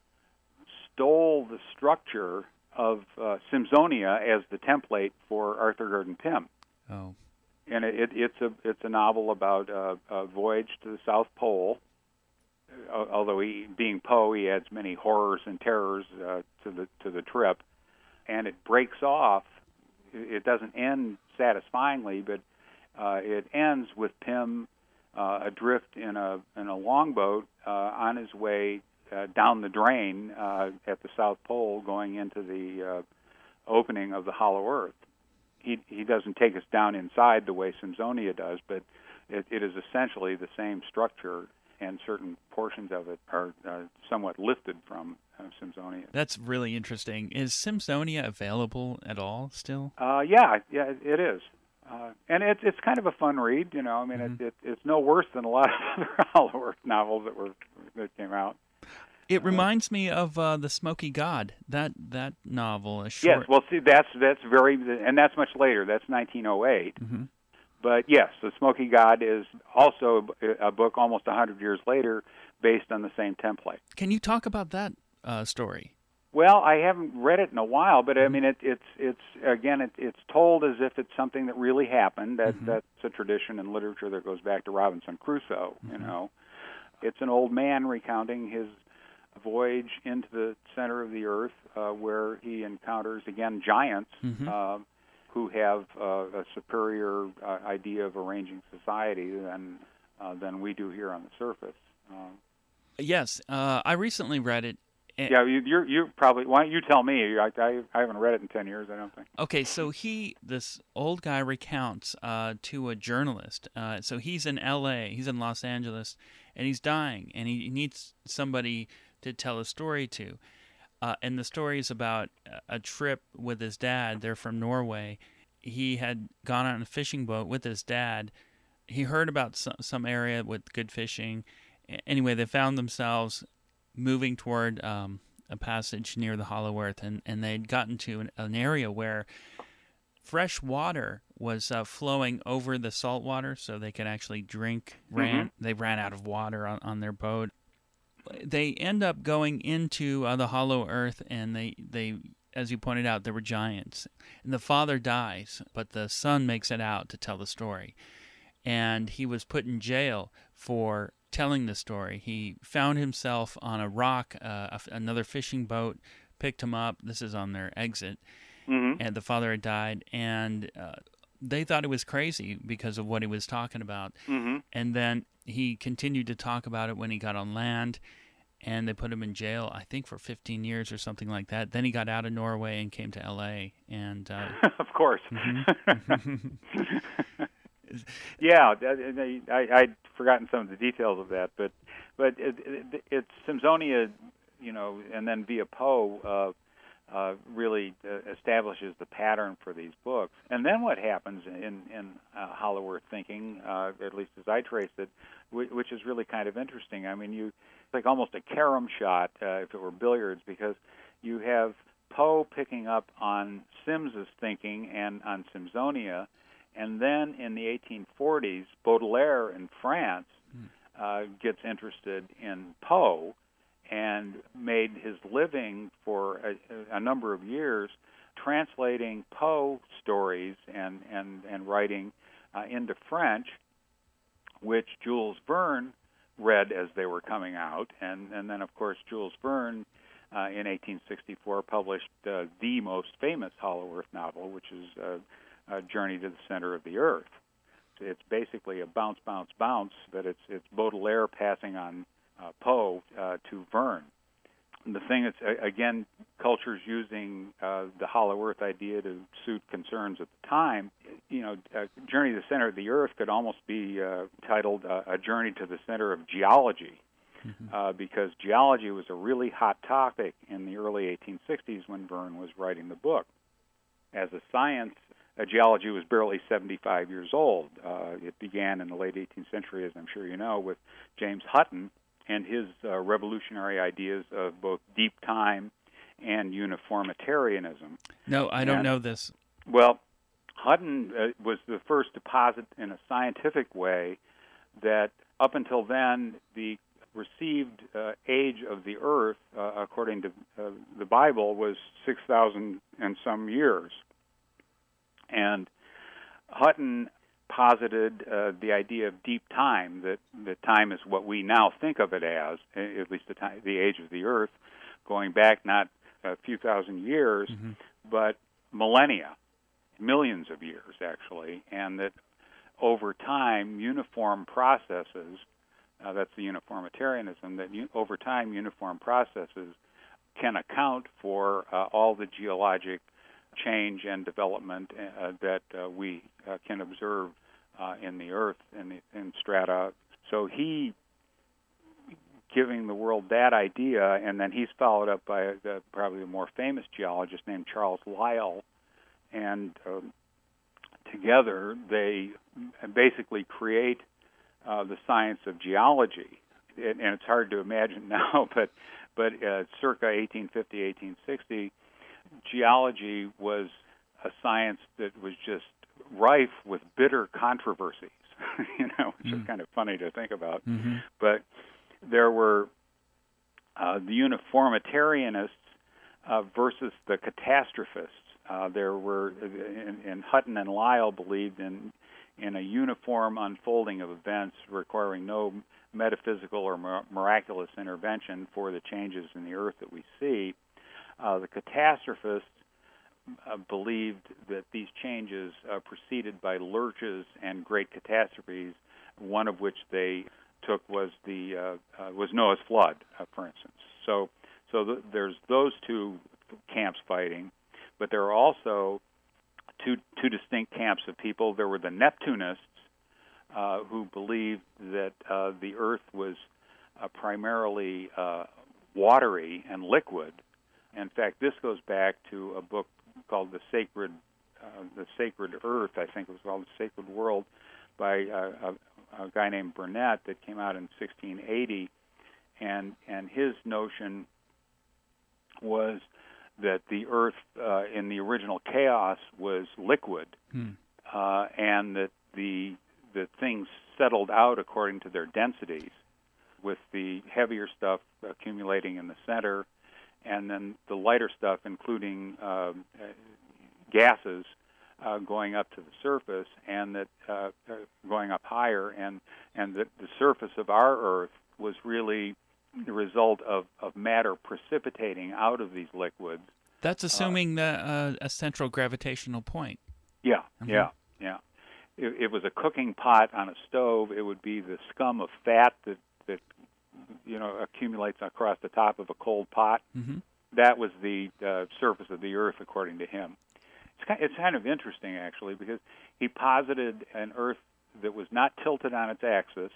Speaker 3: stole the structure of uh, Simsonia as the template for Arthur Gordon Pym.
Speaker 1: Oh,
Speaker 3: and it, it, it's a it's a novel about uh, a voyage to the South Pole. Uh, although he, being Poe, he adds many horrors and terrors uh, to the to the trip, and it breaks off. It doesn't end satisfyingly, but uh, it ends with Pym uh, adrift in a in a longboat uh, on his way uh, down the drain uh, at the South Pole, going into the uh, opening of the Hollow Earth. He he doesn't take us down inside the way Simsonia does, but it, it is essentially the same structure, and certain portions of it are uh, somewhat lifted from uh, Simsonia.
Speaker 1: That's really interesting. Is Simsonia available at all still?
Speaker 3: Uh, yeah, yeah, it is. Uh, and it's it's kind of a fun read, you know. I mean, mm-hmm. it, it, it's no worse than a lot of other Hollow Earth novels that were that came out.
Speaker 1: It reminds me of uh, The Smoky God, that that novel. A short...
Speaker 3: Yes, well, see, that's that's very, and that's much later. That's nineteen oh eight.
Speaker 1: Mm-hmm.
Speaker 3: But yes, The Smoky God is also a book almost one hundred years later based on the same template.
Speaker 1: Can you talk about that uh, story?
Speaker 3: Well, I haven't read it in a while, but I mean, it, it's it's again, it, it's told as if it's something that really happened. That mm-hmm. that's a tradition in literature that goes back to Robinson Crusoe. Mm-hmm. You know, it's an old man recounting his voyage into the center of the earth, uh, where he encounters again giants. Mm-hmm. Uh, who have uh, a superior uh, idea of arranging society than uh, than we do here on the surface. Uh,
Speaker 1: yes, uh, I recently read it,
Speaker 3: Yeah, you, you're you probably. Why don't you tell me? I, I I haven't read it in ten years. I don't think.
Speaker 1: Okay, so he, this old guy, recounts uh, to a journalist. Uh, so he's in L A, he's in Los Angeles, and he's dying, and he needs somebody to tell a story to. Uh, and the story is about a trip with his dad. They're from Norway. He had gone on a fishing boat with his dad. He heard about some, some area with good fishing. Anyway, they found themselves moving toward um, a passage near the Hollow Earth, and, and they'd gotten to an, an area where fresh water was uh, flowing over the salt water, so they could actually drink. Ran
Speaker 3: Mm-hmm.
Speaker 1: They ran out of water on, on their boat. They end up going into uh, the Hollow Earth, and they, they, as you pointed out, there were giants. And the father dies, but the son makes it out to tell the story. And he was put in jail for telling the story. He found himself on a rock, uh, another fishing boat picked him up. This is on their exit.
Speaker 3: Mm-hmm.
Speaker 1: And the father had died, and uh, they thought it was crazy because of what he was talking about.
Speaker 3: Mm-hmm.
Speaker 1: And then he continued to talk about it when he got on land, and they put him in jail, I think, for fifteen years or something like that. Then he got out of Norway and came to L A. And uh,
Speaker 3: of course.
Speaker 1: mhm.
Speaker 3: Yeah, I, I, I'd forgotten some of the details of that, but but it, it, it's Simsonia, you know, and then via Poe uh, uh, really uh, establishes the pattern for these books. And then what happens in in uh, Hollow Earth thinking, uh, at least as I traced it, which is really kind of interesting. I mean, you it's like almost a carom shot uh, if it were billiards, because you have Poe picking up on Sims's thinking and on Simsonia. And then in the eighteen forties, Baudelaire in France uh, gets interested in Poe and made his living for a, a number of years translating Poe stories and, and, and writing uh, into French, which Jules Verne read as they were coming out. And, and then, of course, Jules Verne uh, in eighteen sixty-four published uh, the most famous Hollow Earth novel, which is uh, Uh, Journey to the Center of the Earth. So it's basically a bounce, bounce, bounce, but it's it's Baudelaire passing on uh, Poe uh, to Verne. And the thing is, uh, again, culture's using uh, the Hollow Earth idea to suit concerns at the time. You know, uh, Journey to the Center of the Earth could almost be uh, titled uh, A Journey to the Center of Geology, mm-hmm. uh, because geology was a really hot topic in the early eighteen sixties when Verne was writing the book. As a science, Uh, geology was barely seventy-five years old. Uh, it began in the late eighteenth century, as I'm sure you know, with James Hutton and his uh, revolutionary ideas of both deep time and uniformitarianism.
Speaker 1: No, I don't
Speaker 3: and,
Speaker 1: know this.
Speaker 3: Well, Hutton uh, was the first to posit in a scientific way that up until then, the received uh, age of the Earth, uh, according to uh, the Bible, was six thousand and some years. And Hutton posited uh, the idea of deep time, that, that time is what we now think of it as, at least the, time, the age of the Earth, going back not a few thousand years, mm-hmm. but millennia, millions of years, actually, and that over time, uniform processes, uh, that's the uniformitarianism, that u- over time, uniform processes can account for uh, all the geologic change and development uh, that uh, we uh, can observe uh, in the Earth, in, the, in strata. So he, giving the world that idea, and then he's followed up by uh, probably a more famous geologist named Charles Lyell, and um, together they basically create uh, the science of geology. And, and it's hard to imagine now, but, but uh, circa eighteen fifty, eighteen sixty, geology was a science that was just rife with bitter controversies, you know, which mm. is kind of funny to think about.
Speaker 1: Mm-hmm.
Speaker 3: But there were uh, the uniformitarianists uh, versus the catastrophists. Uh, there were, and, and Hutton and Lyell believed in in a uniform unfolding of events requiring no metaphysical or miraculous intervention for the changes in the Earth that we see. Uh, the catastrophists uh, believed that these changes uh, proceeded by lurches and great catastrophes, one of which they took was the uh, uh, was Noah's flood, uh, for instance. So So th- there's those two camps fighting, but there are also two two distinct camps of people. There were the Neptunists, uh, who believed that uh, the Earth was uh, primarily uh, watery and liquid. In fact, this goes back to a book called The Sacred uh, The Sacred Earth, I think it was called The Sacred World, by uh, a, a guy named Burnett that came out in sixteen eighty, and and his notion was that the Earth uh, in the original chaos was liquid, hmm. uh, and that the the things settled out according to their densities, with the heavier stuff accumulating in the center, and then the lighter stuff, including uh, gases, uh, going up to the surface, and that uh, going up higher, and and that the surface of our Earth was really the result of, of matter precipitating out of these liquids.
Speaker 1: That's assuming uh, the, uh, a central gravitational point.
Speaker 3: Yeah,
Speaker 1: mm-hmm.
Speaker 3: yeah, yeah. It, it was a cooking pot on a stove. It would be the scum of fat that, that you know, accumulates across the top of a cold pot.
Speaker 1: Mm-hmm.
Speaker 3: That was the uh, surface of the Earth, according to him. It's kind, it's kind of interesting, actually, because he posited an Earth that was not tilted on its axis,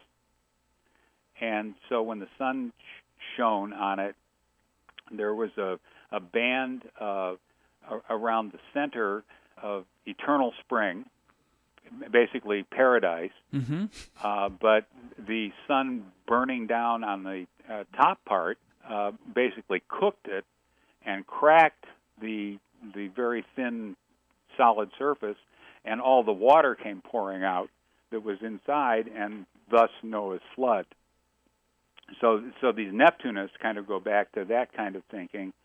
Speaker 3: and so when the sun sh- shone on it, there was a, a band uh, around the center of eternal spring, basically paradise,
Speaker 1: mm-hmm.
Speaker 3: uh, but the sun burning down on the uh, top part uh, basically cooked it and cracked the the very thin solid surface, and all the water came pouring out that was inside, and thus Noah's flood. So, so these Neptunists kind of go back to that kind of thinking.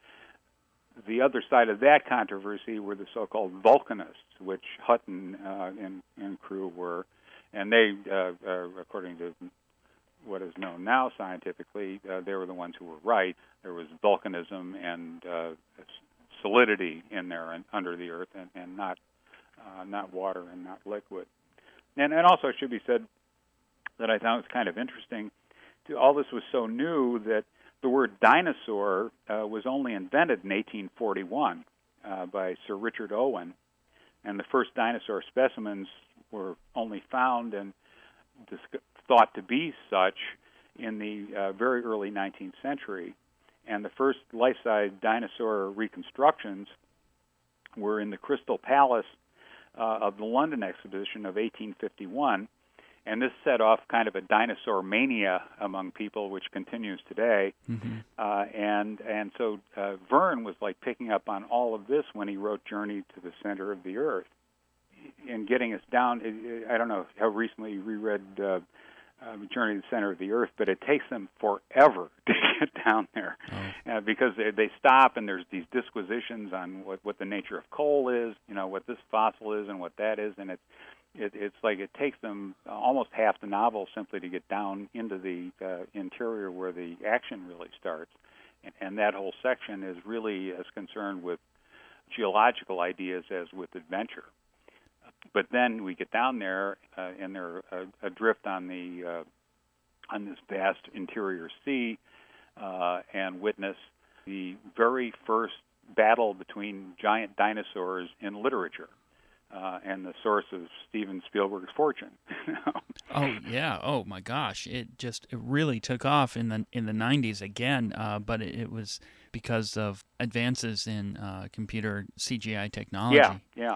Speaker 3: The other side of that controversy were the so-called Vulcanists, which Hutton uh, and, and crew were, and they, uh, uh, according to what is known now scientifically, uh, they were the ones who were right. There was volcanism and uh, solidity in there and under the earth, and, and not uh, not water and not liquid. And, and also, it should be said that I thought it was kind of interesting. All this was so new that the word dinosaur uh, was only invented in eighteen forty-one uh, by Sir Richard Owen, and the first dinosaur specimens were only found and dis- thought to be such in the uh, very early nineteenth century. And the first life-size dinosaur reconstructions were in the Crystal Palace uh, of the London Exhibition of eighteen fifty-one. And this set off kind of a dinosaur mania among people, which continues today.
Speaker 1: Mm-hmm.
Speaker 3: Uh, and and so uh, Verne was like picking up on all of this when he wrote Journey to the Center of the Earth. And getting us down, I don't know how recently you reread uh, uh, Journey to the Center of the Earth, but it takes them forever to get down there.
Speaker 1: Oh.
Speaker 3: Uh, because they, they stop and there's these disquisitions on what, what the nature of coal is, you know, what this fossil is and what that is, and it's It, it's like it takes them almost half the novel simply to get down into the uh, interior where the action really starts. And, and that whole section is really as concerned with geological ideas as with adventure. But then we get down there, uh, and they're uh, adrift on the uh, on this vast interior sea, uh, and witness the very first battle between giant dinosaurs in literature. Uh, and the source of Steven Spielberg's fortune.
Speaker 1: Oh yeah! Oh my gosh! It just it really took off in the in the nineties again. Uh, but it, it was because of advances in uh, computer C G I technology.
Speaker 3: Yeah, yeah.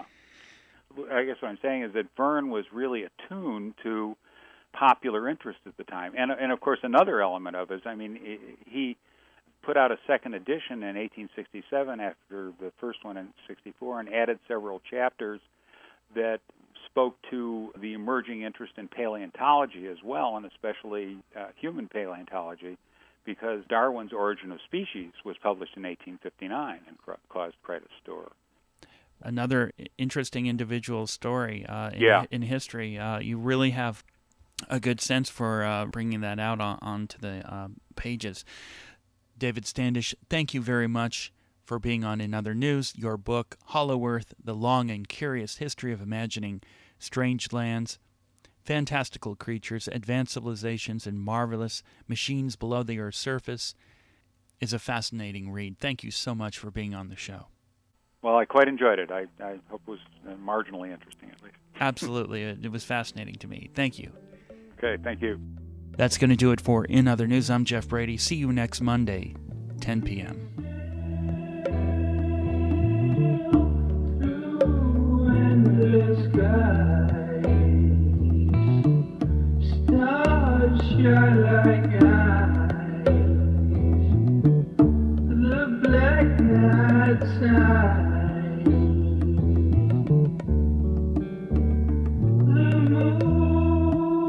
Speaker 3: I guess what I'm saying is that Verne was really attuned to popular interest at the time, and and of course another element of it is, I mean, he put out a second edition in eighteen sixty-seven after the first one in sixty-four, and added several chapters that spoke to the emerging interest in paleontology as well, and especially uh, human paleontology, because Darwin's Origin of Species was published in eighteen fifty-nine and cr- caused quite a stir.
Speaker 1: Another interesting individual story uh, in,
Speaker 3: yeah.
Speaker 1: in history. Uh, you really have a good sense for uh, bringing that out on, onto the uh, pages. David Standish, thank you very much for being on In Other News. Your book, Hollow Earth, The Long and Curious History of Imagining Strange Lands, Fantastical Creatures, Advanced Civilizations, and Marvelous Machines Below the Earth's Surface, is a fascinating read. Thank you so much for being on the show.
Speaker 3: Well, I quite enjoyed it. I, I hope it was marginally interesting, at least.
Speaker 1: Absolutely. It, it was fascinating to me. Thank you.
Speaker 3: Okay, thank you.
Speaker 1: That's going to do it for In Other News. I'm Jeff Brady. See you next Monday, ten p.m.
Speaker 4: Stars shine like eyes, the black night side, the moon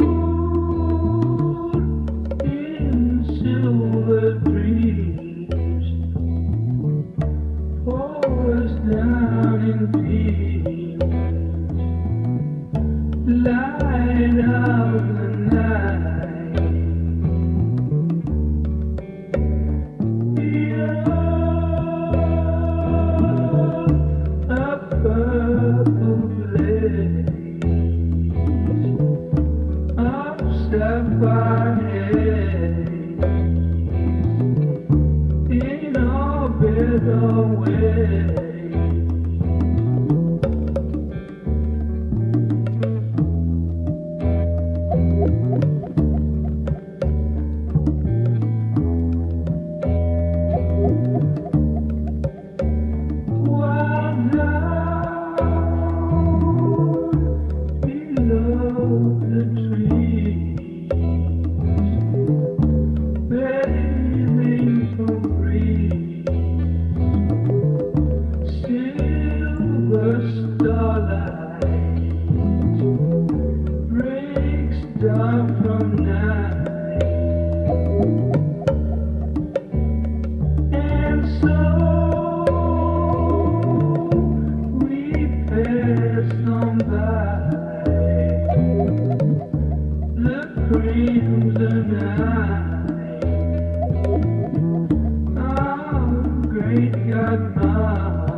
Speaker 4: in silver dreams pours down in peace, light of the night, a purple blaze of sapphire haze in orbit away. Great God, my